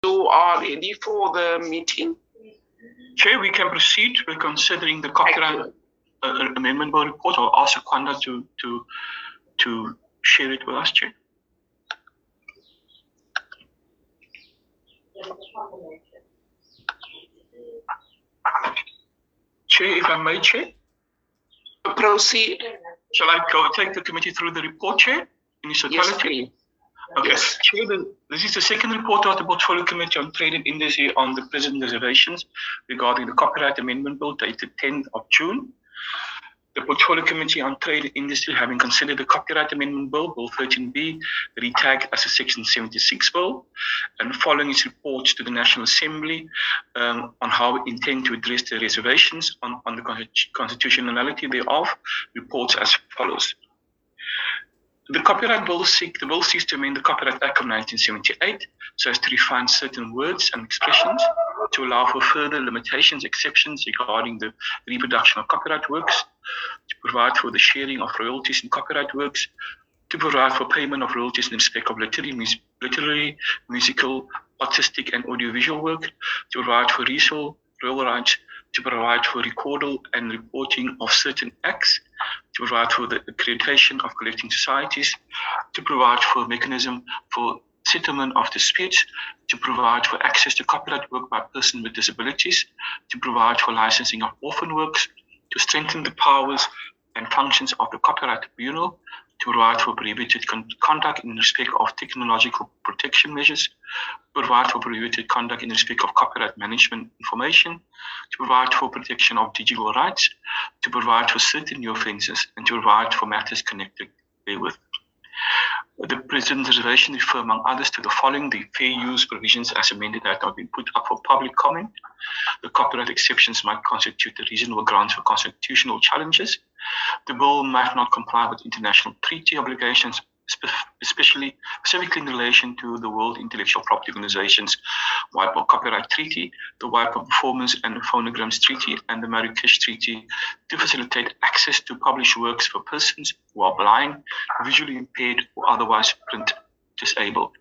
You are ready for the meeting? Chair, we can proceed with considering the copyright amendment bill report. I'll ask Kwanda to share it with us, Chair. Chair, if I may, Chair. Proceed. Shall I go take the committee through the report, Chair, in its totality? Yes, okay. Yes. Chair, this is the second report of the Portfolio Committee on Trade and Industry on the present reservations regarding the Copyright Amendment Bill dated 10th of June. The Portfolio Committee on Trade and Industry, having considered the Copyright Amendment Bill, Bill 13B, retagged as a Section 76 bill, and following its reports to the National Assembly on how it intends to address the reservations on the constitutionality thereof, reports as follows. The Copyright Bill seeks to amend the Copyright Act of 1978 so as to refine certain words and expressions to allow for further limitations, exceptions regarding the reproduction of copyright works, to provide for the sharing of royalties in copyright works, to provide for payment of royalties in respect of literary, musical, artistic, and audiovisual work, to provide for resale royal rights, to provide for recordal and reporting of certain acts, to provide for the accreditation of collecting societies, to provide for a mechanism for settlement of disputes, to provide for access to copyright work by persons with disabilities, to provide for licensing of orphan works, to strengthen the powers and functions of the Copyright Tribunal, to provide for prohibited conduct in respect of technological protection measures, to provide for prohibited conduct in respect of copyright management information, to provide for protection of digital rights, to provide for certain new offences, and to provide for matters connected therewith. The present reservation refer, among others, to the following: the fair use provisions as amended that have been put up for public comment. The copyright exceptions might constitute a reasonable grounds for constitutional challenges. The bill might not comply with international treaty obligations, specifically in relation to the World Intellectual Property Organization's WIPO Copyright Treaty, the WIPO Performance and Phonograms Treaty, and the Marrakesh Treaty, to facilitate access to published works for persons who are blind, visually impaired, or otherwise print disabled.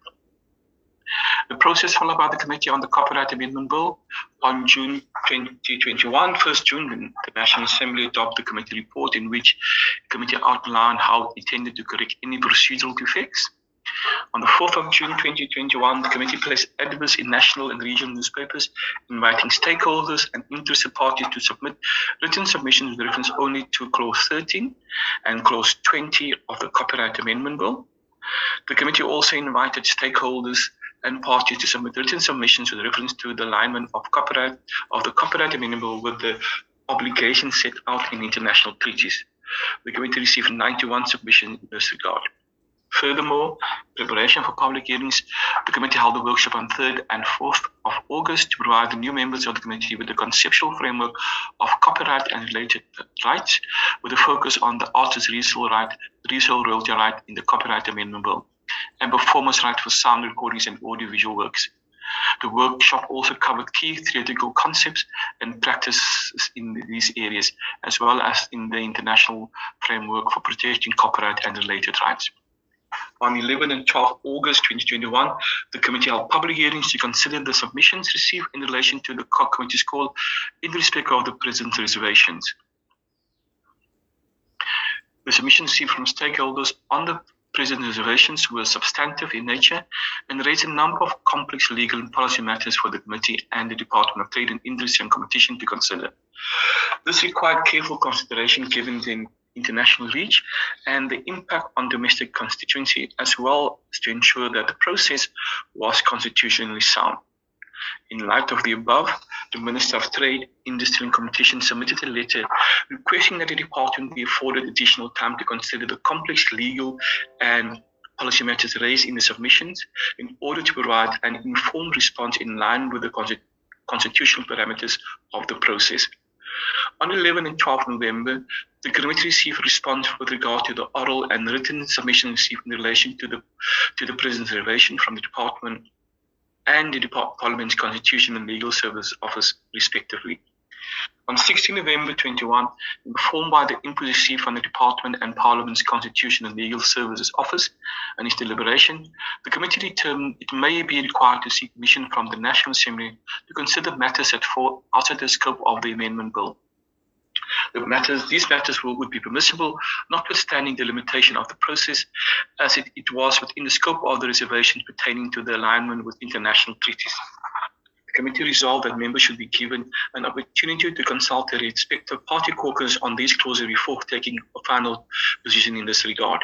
The process followed by the Committee on the Copyright Amendment Bill on June 2021, 1st June, the National Assembly adopted the committee report in which the committee outlined how it intended to correct any procedural defects. On the 4th of June 2021, the committee placed adverts in national and regional newspapers, inviting stakeholders and interested parties to submit written submissions with reference only to Clause 13 and Clause 20 of the Copyright Amendment Bill. The committee also invited stakeholders and parties to submit written submissions with reference to the alignment of the Copyright Amendment Bill with the obligations set out in international treaties. The committee received 91 submissions in this regard. Furthermore, in preparation for public hearings, the committee held a workshop on 3rd and 4th of August to provide the new members of the committee with the conceptual framework of copyright and related rights, with a focus on the artist's resale royalty right in the Copyright Amendment Bill, and performance right for sound recordings and audiovisual works. The workshop also covered key theoretical concepts and practices in these areas, as well as in the international framework for protecting copyright and related rights. On 11 and 12 August 2021, the committee held public hearings to consider the submissions received in relation to the committee's call in respect of the present reservations. The submissions received from stakeholders on the present reservations were substantive in nature and raised a number of complex legal and policy matters for the committee and the Department of Trade and Industry and Competition to consider. This required careful consideration given the international reach and the impact on domestic constituency, as well as to ensure that the process was constitutionally sound. In light of the above, the Minister of Trade, Industry and Competition submitted a letter requesting that the department be afforded additional time to consider the complex legal and policy matters raised in the submissions in order to provide an informed response in line with the constitutional parameters of the process. On 11 and 12 November, the committee received a response with regard to the oral and written submission received in relation to the present reservation from the department and the Parliament's Constitution and Legal Service Office, respectively. On 16 November 21, informed by the input received from the Department and Parliament's Constitutional and Legal Services Office and its deliberation, the committee determined it may be required to seek permission from the National Assembly to consider matters that fall outside the scope of the amendment bill. These matters would be permissible, notwithstanding the limitation of the process, as it was within the scope of the reservations pertaining to the alignment with international treaties. The committee resolved that members should be given an opportunity to consult their respective party caucus on these clauses before taking a final position in this regard.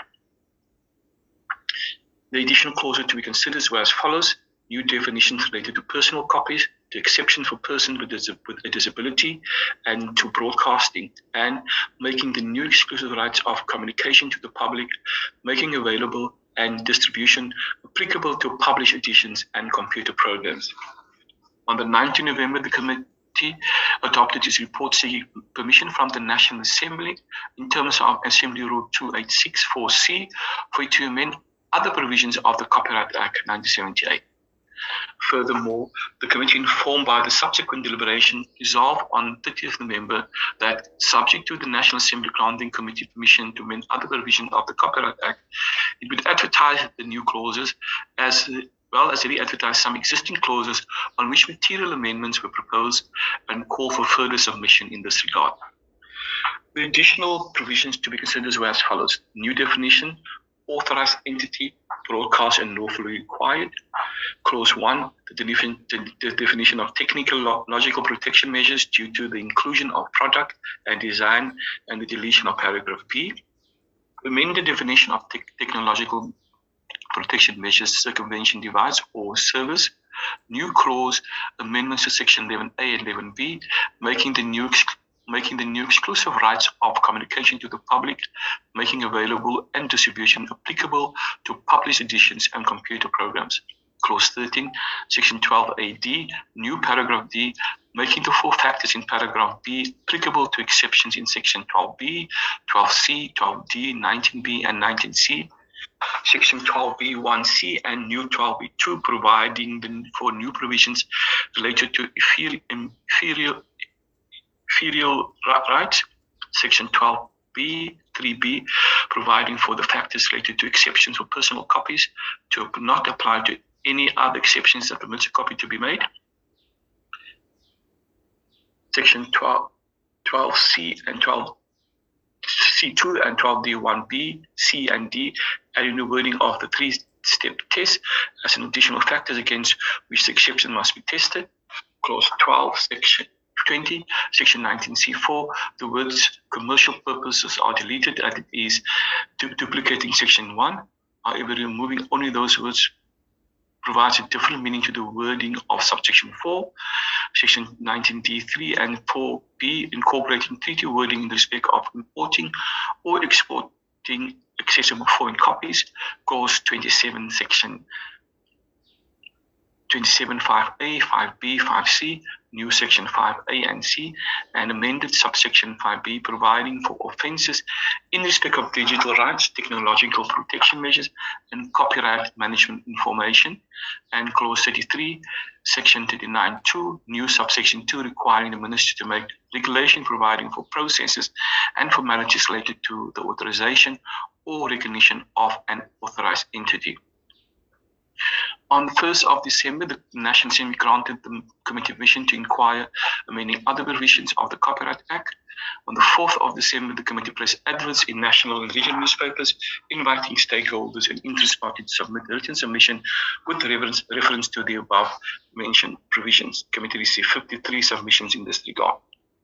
The additional clauses to be considered were as follows: new definitions related to personal copies, to exception for persons with a disability, and to broadcasting, and making the new exclusive rights of communication to the public, making available and distribution applicable to published editions and computer programs. On the 9th of November, the committee adopted its report seeking permission from the National Assembly in terms of Assembly Rule 2864C for it to amend other provisions of the Copyright Act 1978. Furthermore, the committee, informed by the subsequent deliberation, resolved on 30th November that, subject to the National Assembly granting committee permission to amend other provisions of the Copyright Act, it would advertise the new clauses as well as re-advertise some existing clauses on which material amendments were proposed and call for further submission in this regard. The additional provisions to be considered were as follows: new definition, authorized entity, broadcast and lawfully required. Clause 1, the definition of technical logical protection measures due to the inclusion of product and design and the deletion of paragraph B. Amend the definition of technological protection measures, circumvention device or service. New clause, amendments to section 11A and 11B, making the new exclusive rights of communication to the public, making available and distribution applicable to published editions and computer programs. Clause 13, section 12AD, new paragraph D, making the four factors in paragraph B applicable to exceptions in section 12B, 12C, 12D, 19B, and 19C. Section 12B1C and new 12B2, providing for new provisions related to inferior rights. Section 12B3B, providing for the factors related to exceptions for personal copies to not apply to any other exceptions that permits a copy to be made. Section 12C and 12C2 and 12D1B, C and D, adding the wording of the three-step test as an additional factors against which the exception must be tested. Clause 12, section 20, section 19C4, the words commercial purposes are deleted as it is duplicating section 1. However, removing only those words provides a different meaning to the wording of subsection 4. Section 19D3 and 4B, incorporating treaty wording in respect of importing or exporting accessible foreign copies. Clause 27, section 27 5A, 5B, 5C, new section 5A and C, and amended subsection 5B, providing for offences in respect of digital rights, technological protection measures, and copyright management information. And clause 33, section 39.2, new subsection 2, requiring the minister to make regulation providing for processes and formalities related to the authorization or recognition of an authorized entity. On the 1st of December, the National Assembly granted the committee permission to inquire amending other provisions of the Copyright Act. On the 4th of December, the committee placed adverts in national and regional newspapers, inviting stakeholders and interest parties to submit written submission with reference to the above mentioned provisions. The committee received 53 submissions in this regard.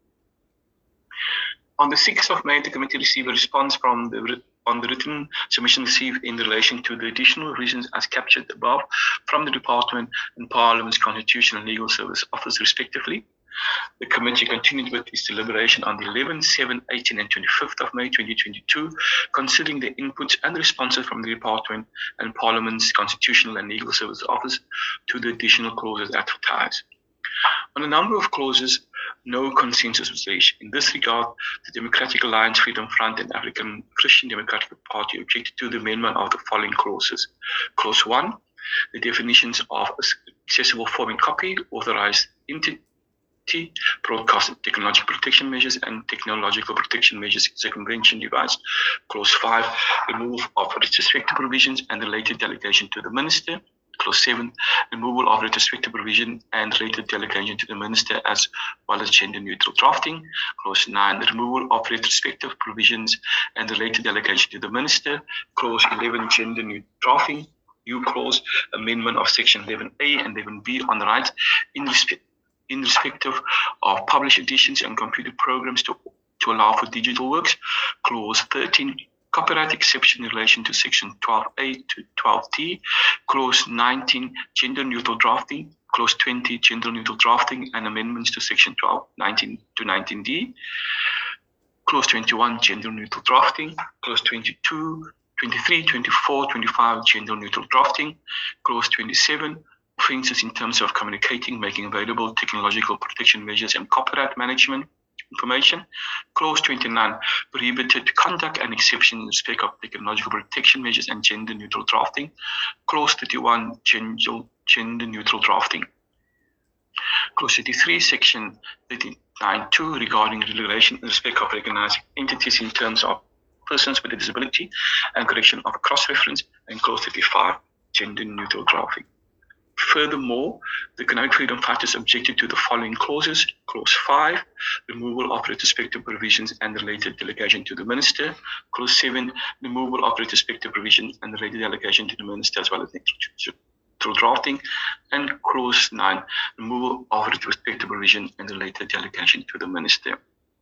On the 6th of May, the committee received a response on the written submission received in relation to the additional reasons as captured above from the Department and Parliament's Constitutional and Legal Service Office, respectively. The committee continued with its deliberation on the 11th, 7th, 18th, and 25th of May 2022, considering the inputs and responses from the Department and Parliament's Constitutional and Legal Service Office to the additional clauses advertised. On a number of clauses, no consensus was reached. In this regard, the Democratic Alliance, Freedom Front, and African Christian Democratic Party objected to the amendment of the following clauses. Clause 1, the definitions of accessible form and copy, authorized entity, broadcast technological protection measures and technological protection measures circumvention device. Clause 5, removal of retrospective provisions and related delegation to the Minister. Clause 7, removal of retrospective provision and related delegation to the Minister as well as gender neutral drafting. Clause 9, the removal of retrospective provisions and related delegation to the Minister. Clause 11, gender neutral drafting. New clause, amendment of section 11A and 11B on the rights in respect of published editions and computer programs to allow for digital works. Clause 13, copyright exception in relation to section 12A to 12D. Clause 19, gender neutral drafting. Clause 20, gender neutral drafting and amendments to section 12, 19 to 19D. Clause 21, gender neutral drafting. Clause 22, 23, 24, 25, gender neutral drafting. Clause 27, offences in terms of communicating, making available technological protection measures and copyright management information. Clause 29, prohibited conduct and exception in respect of technological protection measures and gender neutral drafting. Clause 31, gender neutral drafting. Clause 33, section 39.2 regarding regulation in respect of recognized entities in terms of persons with a disability and correction of a cross-reference, and clause 35, gender neutral drafting. Furthermore, the economic freedom fighters objected to the following clauses. Clause 5, removal of retrospective provisions and related delegation to the Minister. Clause 7, removal of retrospective provisions and related delegation to the Minister as well as neutral drafting. And clause 9, removal of retrospective provision and related delegation to the Minister.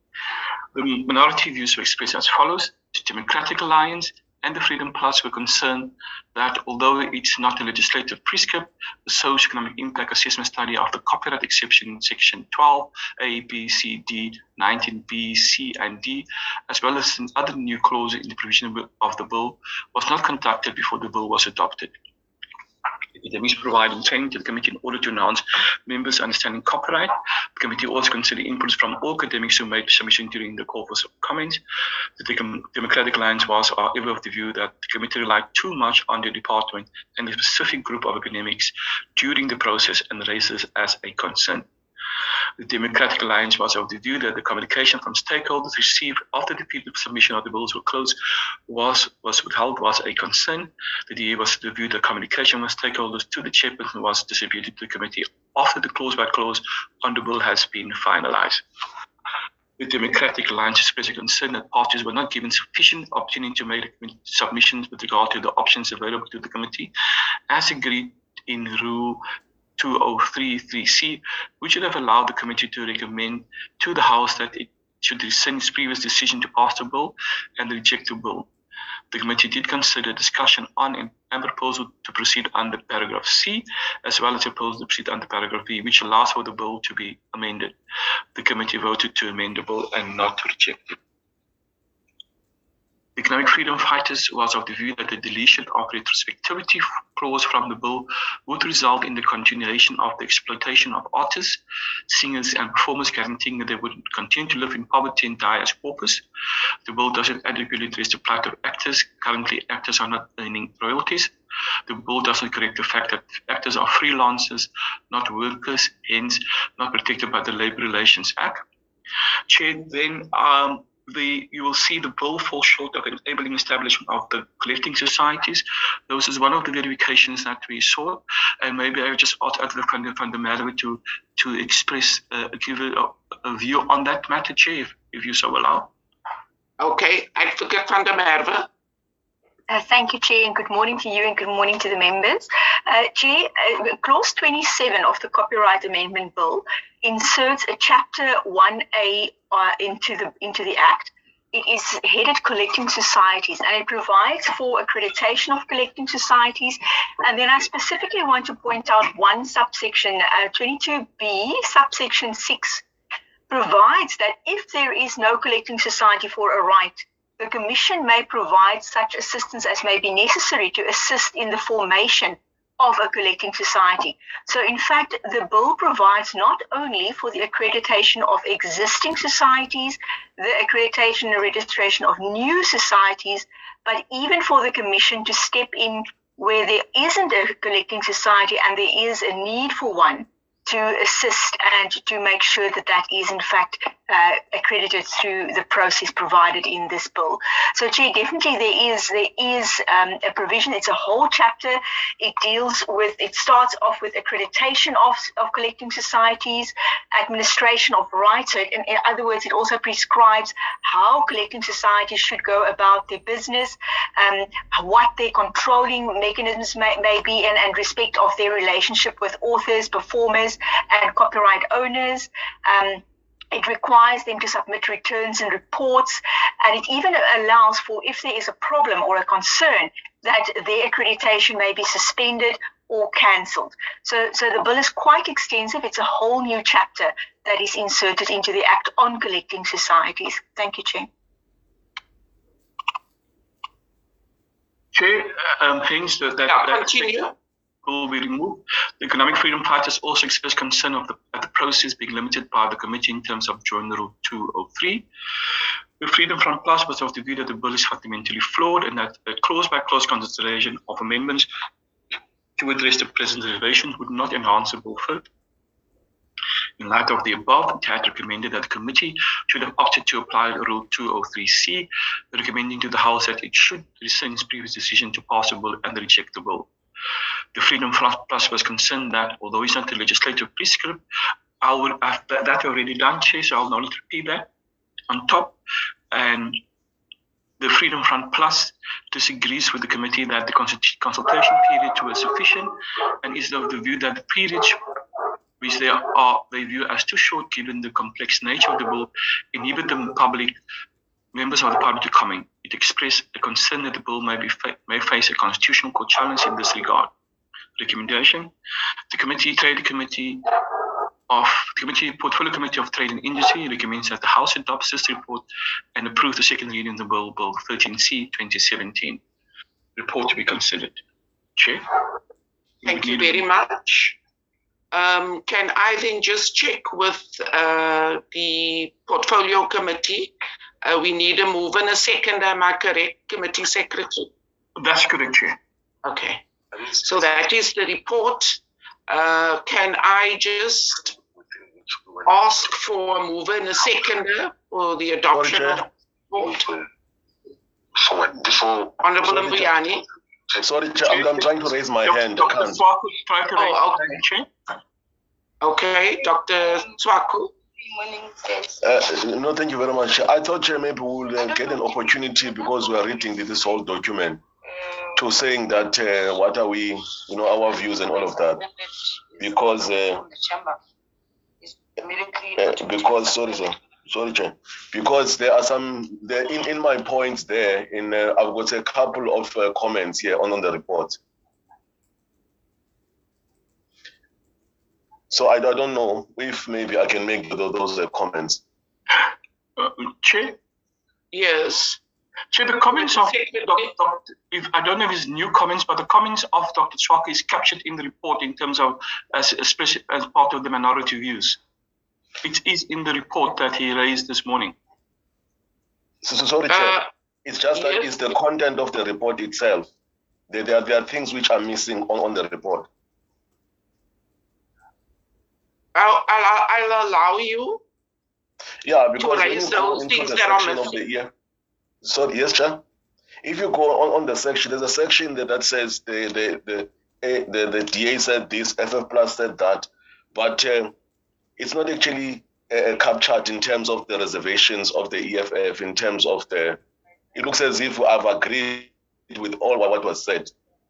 The minority views were expressed as follows. The Democratic Alliance and the Freedom Plus were concerned that although it's not a legislative prescript, the socio-economic impact assessment study of the copyright exception in section 12, A, B, C, D, 19B, C, and D, as well as other new clauses in the provision of the bill, was not conducted before the bill was adopted. Academics providing training to the committee in order to enhance members' understanding copyright. The committee also considered inputs from all academics who made submission during the call for comments. The Democratic Alliance was, however, of the view that the committee relied too much on the department and a specific group of academics during the process and raised this as a concern. The Democratic Alliance was of the view that the communication from stakeholders received after the submission of the bills were closed was withheld was a concern. The DA was of the view that communication with stakeholders to the chairperson was distributed to the committee after the clause by clause on the bill has been finalized. The Democratic Alliance expressed a concern that parties were not given sufficient opportunity to make submissions with regard to the options available to the committee, as agreed in Rule 2033C, which would have allowed the committee to recommend to the House that it should rescind its previous decision to pass the bill and reject the bill. The committee did consider discussion on and proposal to proceed under paragraph C, as well as a proposal to proceed under paragraph B, which allows for the bill to be amended. The committee voted to amend the bill and not to reject it. The Economic Freedom Fighters was of the view that the deletion of retrospectivity clause from the bill would result in the continuation of the exploitation of artists, singers, and performers, guaranteeing that they would continue to live in poverty and die as paupers. The bill doesn't adequately address the plight of actors. Currently, actors are not earning royalties. The bill doesn't correct the fact that actors are freelancers, not workers, hence not protected by the Labour Relations Act. Chair, then you will see the bill fall short of enabling establishment of the collecting societies. Those is one of the verifications that we saw, and maybe I would just ask Advocate van der Merwe to express, give a view on that matter, Chair, if you so allow. Okay, Advocate van der Merwe. Thank you, Chair, and good morning to you and good morning to the members. Chair, Clause 27 of the Copyright Amendment Bill inserts a Chapter 1A into the Act. It is headed Collecting Societies, and it provides for accreditation of collecting societies. And then I specifically want to point out one subsection, 22B, subsection 6, provides that if there is no collecting society for a right, the Commission may provide such assistance as may be necessary to assist in the formation of a collecting society. So in fact, the bill provides not only for the accreditation of existing societies, the accreditation and registration of new societies, but even for the Commission to step in where there isn't a collecting society and there is a need for one, to assist and to make sure that that is in fact accredited through the process provided in this bill. So, Chair, definitely there is a provision. It's a whole chapter. It starts off with accreditation of collecting societies, administration of rights. So in other words, it also prescribes how collecting societies should go about their business, what their controlling mechanisms may be, and respect of their relationship with authors, performers, and copyright owners. It requires them to submit returns and reports, and it even allows for, if there is a problem or a concern, that their accreditation may be suspended or cancelled. So the bill is quite extensive. It's a whole new chapter that is inserted into the Act on Collecting Societies. Thank you, Chair. Chair, hence that continue. Will be removed. The Economic Freedom Fighters also expressed concern at the process being limited by the committee in terms of Joint Rule 203. The Freedom Front Plus was of the view that the bill is fundamentally flawed and that a clause-by-clause consideration of amendments to address the present reservations would not enhance the bill further. In light of the above, it had recommended that the committee should have opted to apply Rule 203C, recommending to the House that it should rescind its previous decision to pass the bill and reject the bill. The Freedom Front Plus was concerned that, although it's not a legislative prescript, I would have that already done, Chair, so I'll not repeat that on top. And the Freedom Front Plus disagrees with the committee that the consultation period was sufficient and is of the view that the periods which they view as too short given the complex nature of the bill inhibit the members of the public to comment. It expressed a concern that the bill may face a constitutional court challenge in this regard. Recommendation: the Portfolio Committee of Trade and Industry recommends that the House adopts this report and approve the second reading of the bill, Bill 13C 2017. Report to be considered. Chair. Thank you very much. Can I then just check with the Portfolio Committee? We need a move and a second, am I correct, Committee Secretary? That's correct, Chair. Okay. So that is the report. Can I just ask for a mover and a seconder for the adoption of the report? Honorable Mbuyane. Sorry, Chair, I'm trying to raise my hand. Dr. Swaku is trying to raise okay. his hand, Chair. Okay, Dr. Swaku. No, thank you very much. I thought, Chair, maybe we'll get an opportunity because we are reading this whole document to saying that what are we, our views and all of that. Because, sorry, Chair. Because there are in my points there, I've got a couple of comments here on the report. So I don't know if maybe I can make those comments. Chair? Yes. Chair, the comments of I don't know if it's new comments, but the comments of Dr. Swaku is captured in the report in terms of as part of the minority views. It is in the report that he raised this morning. So sorry, Chair. It's just that it's the content of the report itself. There are things which are missing on the report. I'll allow you. Yeah, because when you go into the section of the year. Sorry, yes, Chair. If you go on the section, there's a section that says the DA said this, FF Plus said that, but it's not actually captured in terms of the reservations of the EFF. In terms of it looks as if I've agreed with all what was said.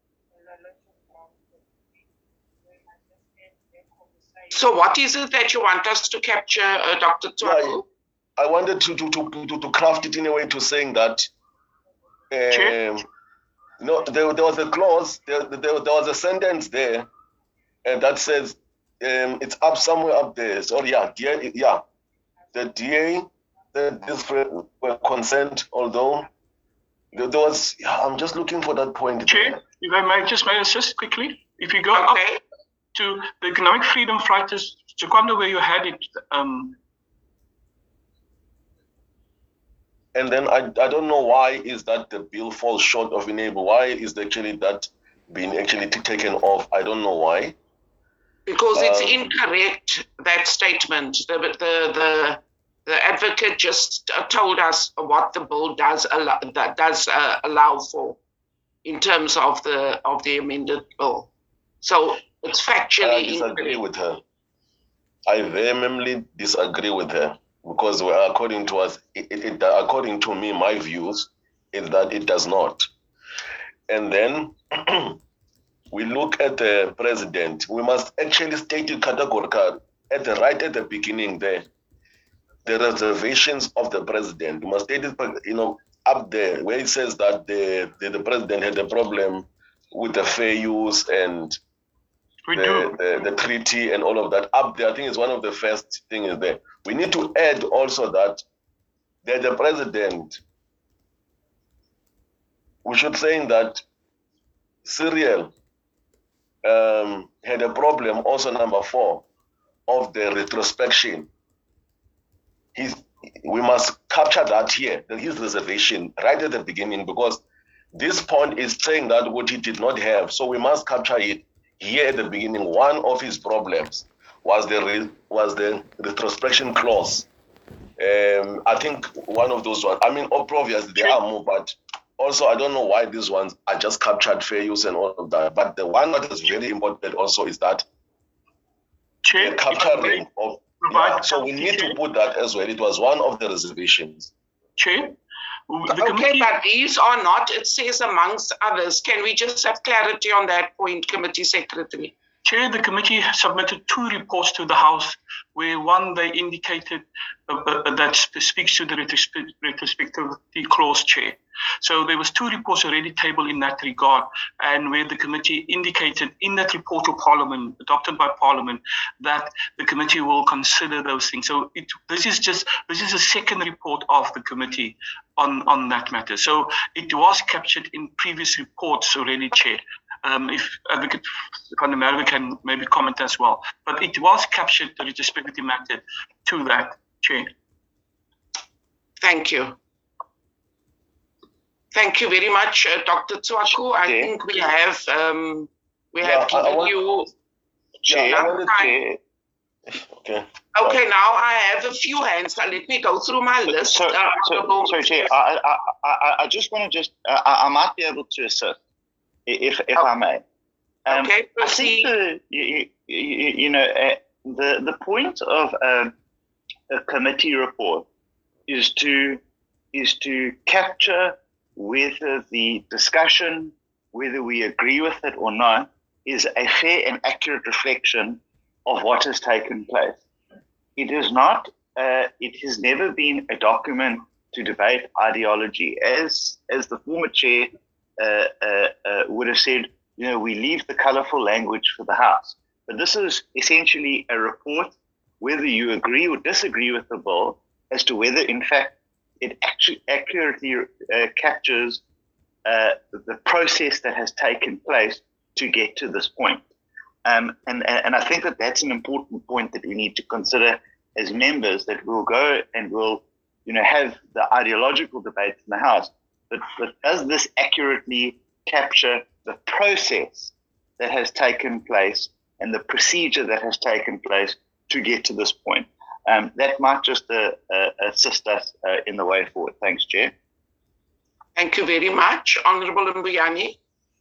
So what is it that you want us to capture, Dr. Swaku? I wanted to craft it in a way to saying that there was a clause, there was a sentence there that says it's up somewhere up there. So the DA, this were consent, although there was. I'm just looking for that point. Chair, if I may assist quickly, if you go up to the Economic Freedom Fighters, Secondo, where you had it. And then I don't know why is that the bill falls short of enable. Why is actually that being actually taken off? I don't know why. Because it's incorrect, that statement. The advocate just told us what the bill does allow for in terms of the amended bill. So it's factually I disagree with her. I vehemently disagree with her, because according to us, according to me, my views is that it does not. And then we look at the president. We must actually state it categorically right at the beginning there. The reservations of the president. We must state it, up there where it says that the president had a problem with the fair use and the treaty and all of that. Up there, I think it's one of the first things there. We need to add also that the president, we should say that Cyril had a problem also, number 4, of the retrospection. We must capture that here, his reservation right at the beginning, because this point is saying that what he did not have. So we must capture it here at the beginning. One of his problems was the retrospection clause. I think one of those ones, I mean, obviously there are more, but also I don't know why these ones are just captured fair use and all of that. But the one that is very important also is that the capturing of. Yeah, so we need to put that as well. It was one of the reservations. Chair? Okay, but these are not, it says amongst others. Can we just have clarity on that point, Committee Secretary? Chair, the committee submitted 2 reports to the House, where one they indicated that speaks to the retrospectivity clause, Chair. So there was 2 reports already tabled in that regard, and where the committee indicated in that report to Parliament, adopted by Parliament, that the committee will consider those things. So this is a second report of the committee on that matter. So it was captured in previous reports already, Chair. If Advocate Van der Merwe can maybe comment as well. But it was captured, the retrospectivity matter, to that, Chair. Thank you. Thank you very much, Dr. Tswaku. I think we have given you enough time. Okay. Okay, now I have a few hands. So let me go through my list. So Chair, I just want to I might be able to assist, if I may. Okay, proceed. I think the point of a committee report is to capture whether the discussion, whether we agree with it or not, is a fair and accurate reflection of what has taken place. It is not. It has never been a document to debate ideology, as the former chair would have said. We leave the colourful language for the House. But this is essentially a report, whether you agree or disagree with the bill, as to whether, in fact, it actually accurately captures the process that has taken place to get to this point. And I think that that's an important point that we need to consider as members, that we'll go and we'll have the ideological debates in the House. But does this accurately capture the process that has taken place and the procedure that has taken place to get to this point? That might just assist us in the way forward. Thanks, Chair. Thank you very much. Honourable Mbuyane.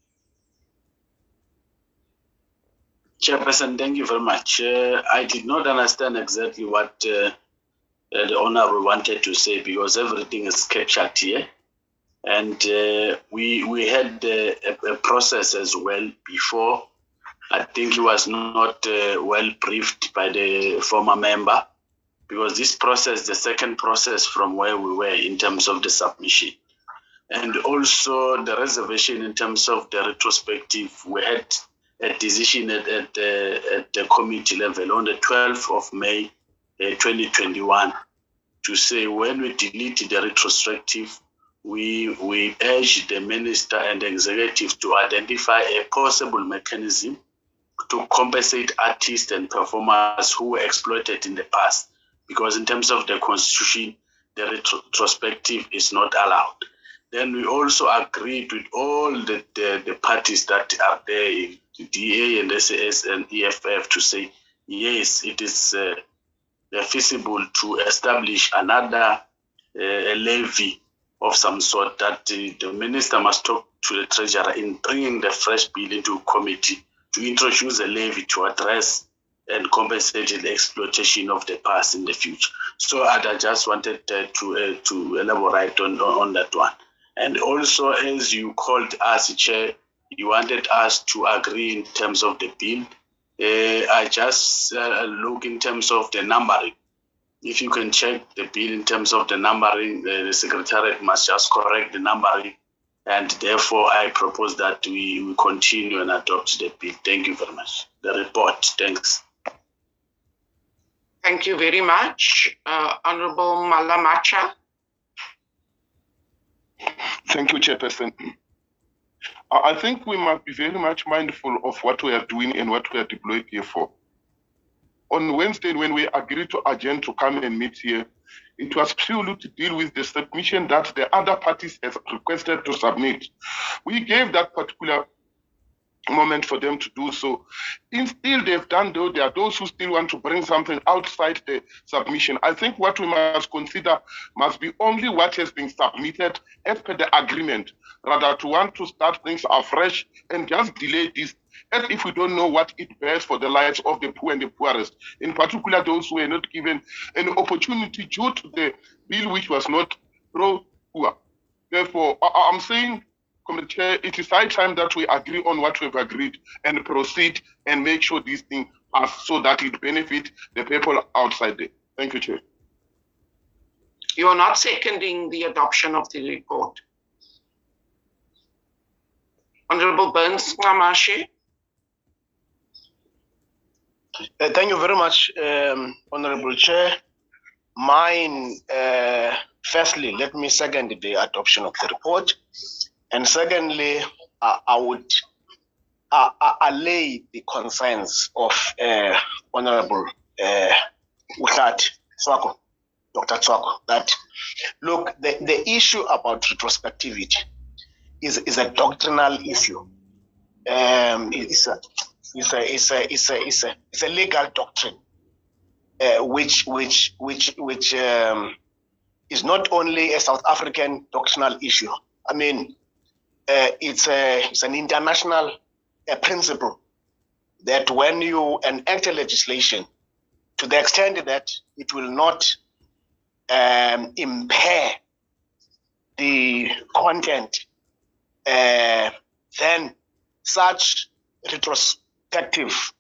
Chairperson, thank you very much. I did not understand exactly what the Honourable wanted to say, because everything is captured here. And we had a process as well before. I think he was not well briefed by the former member, because this process, the second process from where we were in terms of the submission. And also the reservation in terms of the retrospective, we had a decision at the committee level on the 12th of May 2021 to say when we delete the retrospective, we urge the minister and the executive to identify a possible mechanism to compensate artists and performers who were exploited in the past, because in terms of the constitution, the retrospective is not allowed. Then we also agreed with all the parties that are there, the DA and SAS and EFF to say, yes, it is feasible to establish another levy of some sort, that the minister must talk to the treasurer in bringing the fresh bill into committee to introduce a levy to address and compensate the exploitation of the past in the future. So I just wanted to elaborate on that one. And also, as you called us, Chair, you wanted us to agree in terms of the bill. I just look in terms of the numbering. If you can check the bill in terms of the numbering, the Secretariat must just correct the numbering. And therefore, I propose that we continue and adopt the bill. Thank you very much. The report. Thanks. Thank you very much. Honorable Malamacha. Thank you, Chairperson. I think we must be very much mindful of what we are doing and what we are deployed here for. On Wednesday, when we agreed to adjourn to come and meet here, it was purely to deal with the submission that the other parties have requested to submit. We gave that particular moment for them to do so. Still, they've done, though, there are those who still want to bring something outside the submission. I think what we must consider must be only what has been submitted as per the agreement, rather to want to start things afresh and just delay this, as if we don't know what it bears for the lives of the poor and the poorest, in particular those who were not given an opportunity due to the bill which was not pro-poor. Therefore, I'm saying, Committee Chair, it is high time that we agree on what we've agreed and proceed and make sure these things pass so that it benefits the people outside there. Thank you, Chair. You are not seconding the adoption of the report. Honorable Burns Ngqamashe. Thank you very much, Honorable Chair. Mine, firstly, let me second the adoption of the report. And secondly, I would allay the concerns of Honorable Uhlati Tswako, Dr. Tswako, that, look, the issue about retrospectivity is a doctrinal issue. It's a legal doctrine, which is not only a South African doctrinal issue. I mean, it's an international principle that when you enact a legislation, to the extent that it will not impair the content, then such retrospective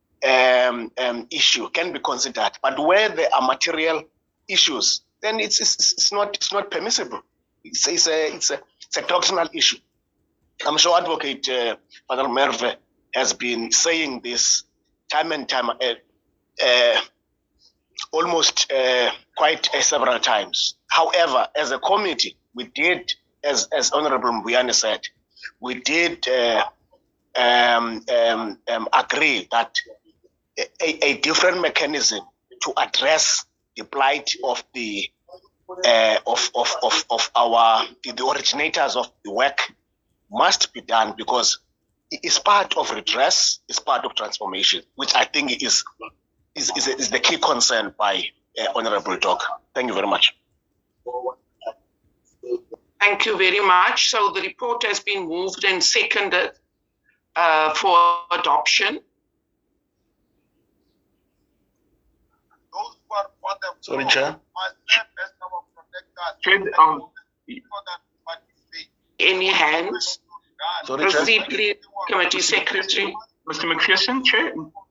issue can be considered. But where there are material issues, then it's not permissible. It's a doctrinal issue. I'm sure Advocate Father Merve has been saying this time and time, almost quite several times. However, as a committee, we did, as Honorable Mbuyane said, we did agree that a different mechanism to address the plight of the originators of the work must be done, because it is part of redress, it's part of transformation, which I think is the key concern by Honorable Doc. Thank you very much. Thank you very much. So the report has been moved and seconded for adoption. Sorry, Chair. Any hands? Sorry, Proceed, Chair. please, Committee Secretary. Mr. McPherson, Chair.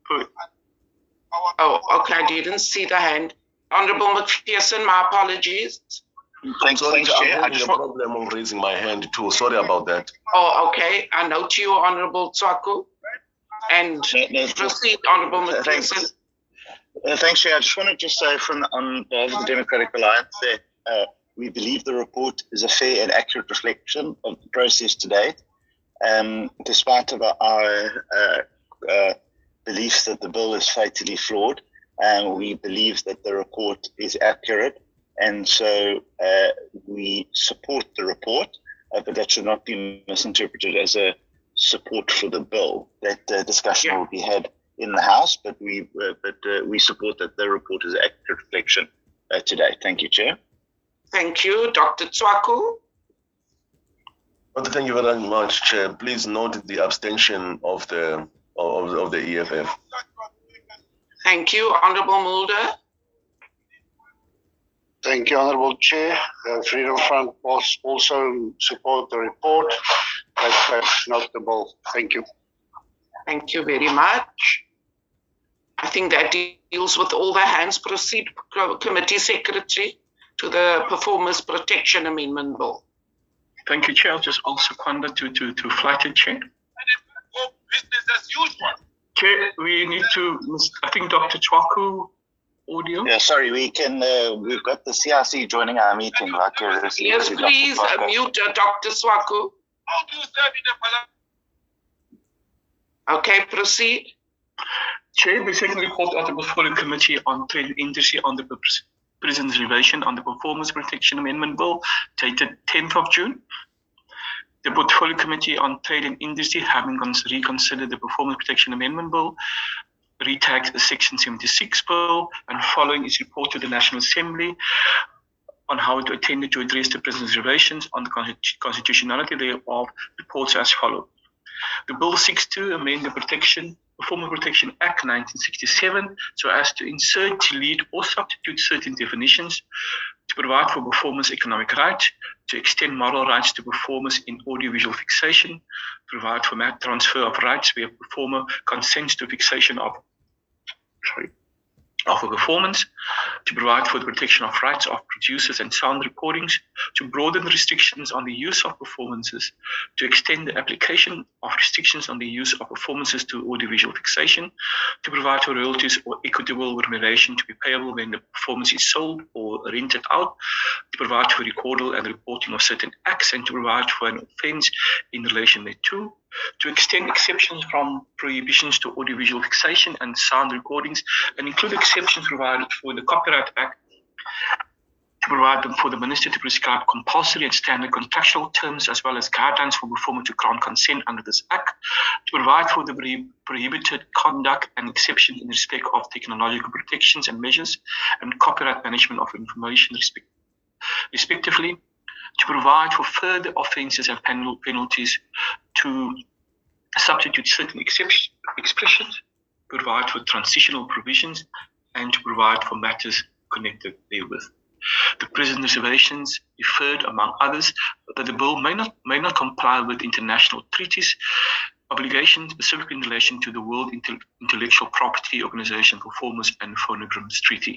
Oh, okay, I didn't see the hand. Honorable McPherson, my apologies. Thanks, Chair. I'm having a problem of raising my hand too. Sorry about that. Oh, okay. I note you, Honorable Tswako. And proceed, Honorable McPherson. Thanks, Chair. I just want to just say on behalf of the Democratic Alliance that we believe the report is a fair and accurate reflection of the process to date, despite of our beliefs that the bill is fatally flawed. We believe that the report is accurate, and so we support the report, but that should not be misinterpreted as a support for the bill. That discussion will be had in the House, but we support that the report is an accurate reflection today. Thank you, Chair. Thank you, Dr. Tswaku. Thank you very much, Chair. Please note the abstention of the EFF. Thank you, Honourable Mulder. Thank you, Honourable Chair. Freedom Front also support the report. That's notable. Thank you. Thank you very much. I think that deals with all the hands. Proceed, Committee Secretary, to the Performance Protection Amendment Bill. Thank you, Chair. I'll just also conduct to flighted, Chair. Business as usual. Chair, we need to, I think Dr. Tswaku audio. Yeah, sorry, we've got the CRC joining our meeting. Yes, please mute Dr. Tswaku. How do you serve in a parliament? Okay, proceed. Chair, the second report of the Portfolio Committee on Trade and Industry on the President's Reservation on the Performance Protection Amendment Bill, dated 10th of June. The Portfolio Committee on Trade and Industry, having reconsidered the Performance Protection Amendment Bill, retagged the Section 76 Bill, and following its report to the National Assembly on how it intended to address the President's reservations on the constitutionality thereof, reports as follows. The bill seeks to amend the Performance Protection Act 1967 so as to insert, delete, or substitute certain definitions, to provide for performance economic rights, to extend moral rights to performers in audiovisual fixation, provide for transfer of rights where a performer consents to fixation of a performance, to provide for the protection of rights of producers and sound recordings, to broaden restrictions on the use of performances, to extend the application of restrictions on the use of performances to audiovisual fixation, to provide for royalties or equitable remuneration to be payable when the performance is sold or rented out, to provide for recordal and reporting of certain acts, and to provide for an offence in relation thereto, to extend exceptions from prohibitions to audiovisual fixation and sound recordings, and include exceptions provided for the Copyright Act, to provide them for the Minister to prescribe compulsory and standard contractual terms as well as guidelines for performer to grant consent under this Act, to provide for the prohibited conduct and exception in respect of technological protections and measures and copyright management of information respectively, to provide for further offences and penalties, to substitute certain expressions, provide for transitional provisions, and to provide for matters connected therewith. The President's reservations referred, among others, that the bill may not comply with international treaties, obligations specifically in relation to the World Intellectual Property Organization Performance and Phonograms Treaty.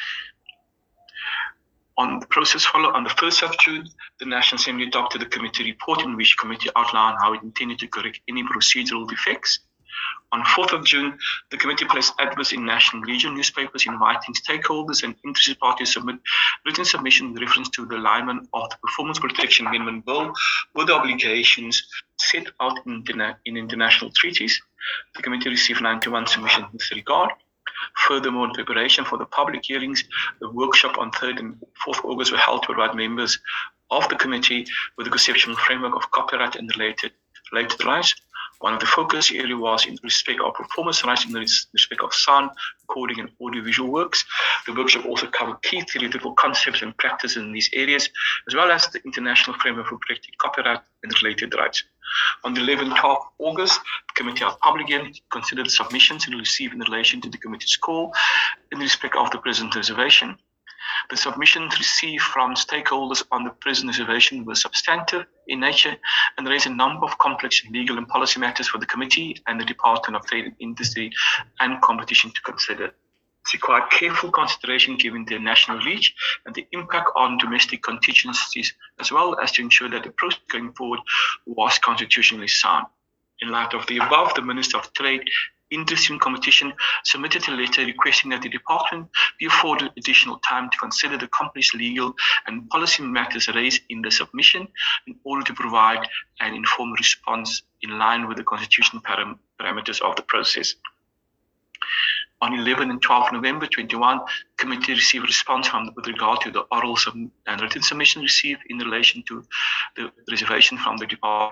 On the process followed, on the 1st of June, the National Assembly adopted a committee report in which the committee outlined how it intended to correct any procedural defects. On 4th of June, the committee placed adverts in national regional newspapers inviting stakeholders and interested parties to submit written submission with reference to the alignment of the Performance Protection Amendment Bill with the obligations set out in international treaties. The committee received 91 submissions in this regard. Furthermore, in preparation for the public hearings, the workshop on 3rd and 4th August were held to provide members of the committee with a conceptual framework of copyright and related rights. One of the focus areas was in respect of performance rights in respect of sound, recording, and audiovisual works. The workshop also covered key theoretical concepts and practices in these areas, as well as the international framework for protecting copyright and related rights. On the 11th and 12th August, the committee held public hearing to consider the submissions received in relation to the committee's call in respect of the President's reservation. The submissions received from stakeholders on the President's reservation were substantive in nature and raised a number of complex legal and policy matters for the committee and the Department of Trade and Industry and Competition to consider. It's required careful consideration given their national reach and the impact on domestic contingencies, as well as to ensure that the process going forward was constitutionally sound. In light of the above, the Minister of Trade, Industry and Competition submitted a letter requesting that the department be afforded additional time to consider the company's legal and policy matters raised in the submission in order to provide an informed response in line with the constitutional parameters of the process. On 11 and 12 November 21, the committee received a response with regard to the oral and written submission received in relation to the reservation from the Department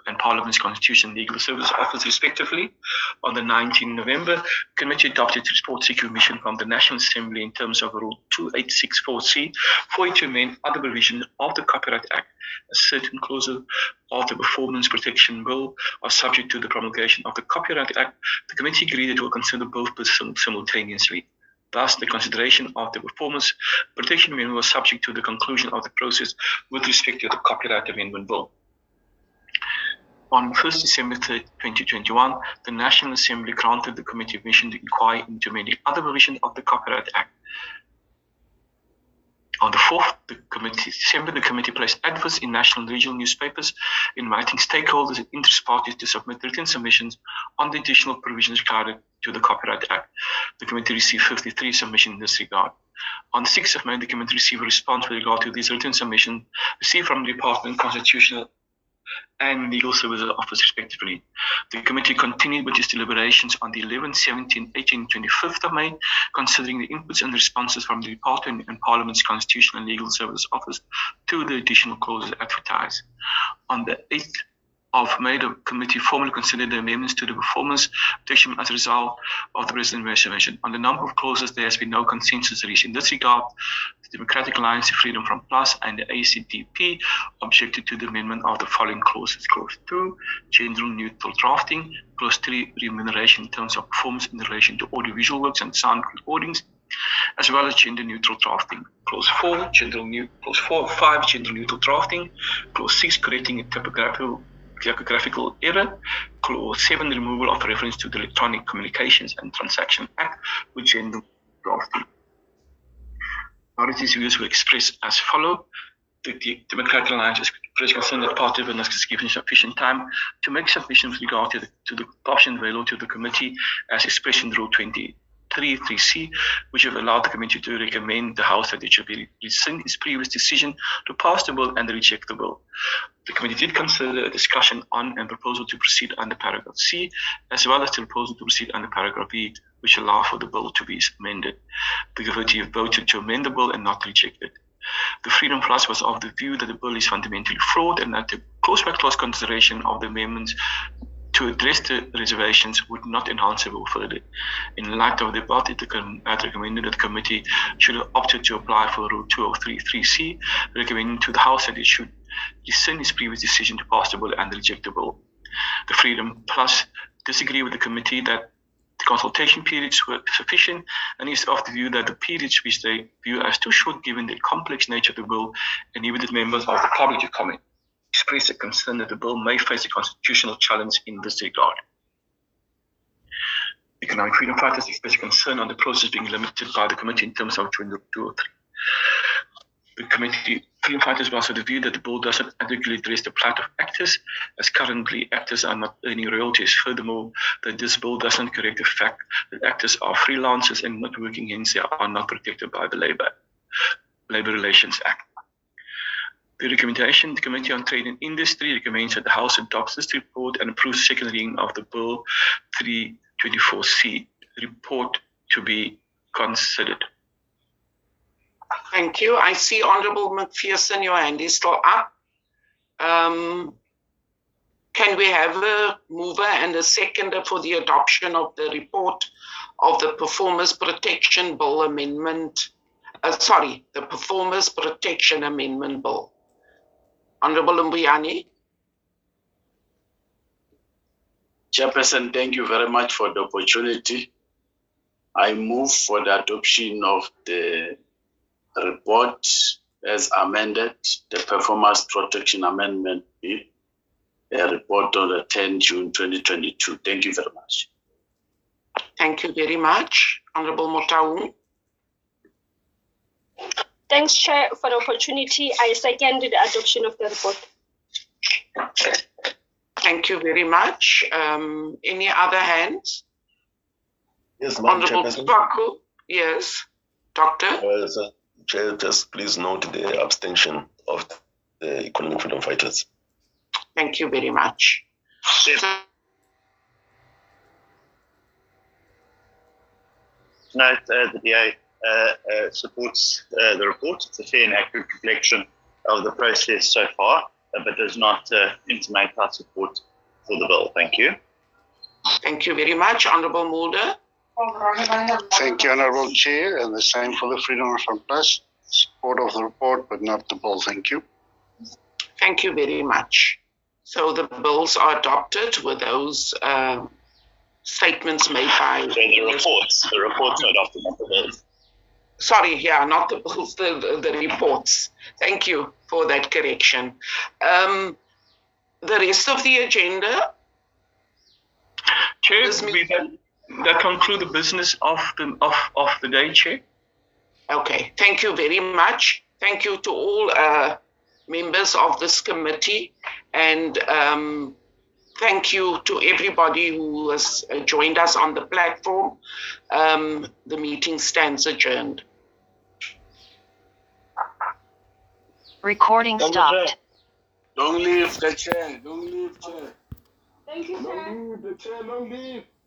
and Parliament's Constitution and Legal Services Office, respectively. On the 19th November, the committee adopted a report seeking permission from the National Assembly in terms of Rule 2864C for it to amend other provisions of the Copyright Act, as certain clauses of the Performance Protection Bill are subject to the promulgation of the Copyright Act. The committee agreed it will consider both bills simultaneously. Thus, the consideration of the Performance Protection Amendment was subject to the conclusion of the process with respect to the Copyright Amendment Bill. On 1st December 2021, the National Assembly granted the committee permission to inquire into many other provisions of the Copyright Act. On the 4th December, the committee placed adverts in national and regional newspapers, inviting stakeholders and interest parties to submit written submissions on the additional provisions regarding to the Copyright Act. The committee received 53 submissions in this regard. On the 6th of May, the committee received a response with regard to these written submissions received from the Department of Constitutional and Legal Services Office, respectively. The committee continued with its deliberations on the 11th, 17th, 18th, 25th of May, considering the inputs and responses from the Department and Parliament's Constitutional and Legal Services Office to the additional clauses advertised. On the 8th of May, the committee formally considered the amendments to the Performance Protection as a result of the President's reservation. On the number of clauses, there has been no consensus reached. In this regard, the Democratic Alliance, Freedom Front Plus, and the ACDP objected to the amendment of the following clauses. Clause 2, general neutral drafting. Clause 3, remuneration in terms of performance in relation to audiovisual works and sound recordings, as well as gender neutral drafting. Clause 4, Clause 4 and 5, gender neutral drafting. Clause 6, correcting a typographical error. Clause 7, removal of reference to the Electronic Communications and Transaction Act with gender drafting. Minority's views were expressed as follows. The Democratic Alliance is concerned that party has given sufficient time to make submissions with regard to the option available to the committee as expressed in Rule 23(3)(c), which have allowed the committee to recommend the House that it should be rescind its previous decision to pass the bill and reject the bill. The committee did consider a discussion on and proposal to proceed under paragraph C, as well as the proposal to proceed under paragraph B, which allow for the bill to be amended. The committee voted to amend the bill and not reject it. The Freedom Plus was of the view that the bill is fundamentally flawed and that the clause-by-clause consideration of the amendments to address the reservations would not enhance the bill further. In light of the debate, it recommended that the committee should have opted to apply for Rule 2033(c), recommending to the House that it should rescind its previous decision to pass the bill and reject the bill. The Freedom Plus disagree with the committee that the consultation periods were sufficient and is of the view that the periods which they view as too short given the complex nature of the bill enabled members of the public to comment. Express a concern that the bill may face a constitutional challenge in this regard. Economic Freedom Fighters expressed concern on the process being limited by the committee in terms of Rule 203. The committee Freedom Fighters was of the view that the bill doesn't adequately address the plight of actors, as currently actors are not earning royalties. Furthermore, that this bill doesn't correct the fact that actors are freelancers and not working, hence they are not protected by the Labour Relations Act. The recommendation, the Committee on Trade and Industry recommends that the House adopts this report and approves the second reading of the Bill 324C report to be considered. Thank you. I see Honourable McPherson, your hand is still up. Can we have a mover and a seconder for the adoption of the report of the Performance Protection Bill Amendment? The Performance Protection Amendment Bill. Honourable Mbuyane. Chairperson, thank you very much for the opportunity. I move for the adoption of the report as amended, the Performance Protection Amendment Bill, a report on the 10 June 2022. Thank you very much. Thank you very much. Honourable Motaung. Thanks, Chair, for the opportunity. I second the adoption of the report. Thank you very much. Any other hands? Yes, Madam Honourable Chairperson. Twaku. Yes. Doctor? Chair, just please note the abstention of the Economic Freedom Fighters. Thank you very much. Note the DA supports the report. It's a fair and accurate reflection of the process so far. but does not intimate our support for the bill. Thank you. Thank you very much, Honourable Mulder. Thank you, Honourable Chair, and the same for the Freedom Front Plus. Support of the report, but not the bill. Thank you. Thank you very much. So the bills are adopted with those statements made by... So the reports are adopted, not the bills. Sorry, yeah, not the bills, the reports. Thank you for that correction. The rest of the agenda? Chair, that concludes the business of the day, Chair. Okay, thank you very much. Thank you to all members of this committee, and thank you to everybody who has joined us on the platform. The meeting stands adjourned. Recording stopped. Don't leave the chair. Don't leave, chair. Thank you, sir. Long live the chair, long live.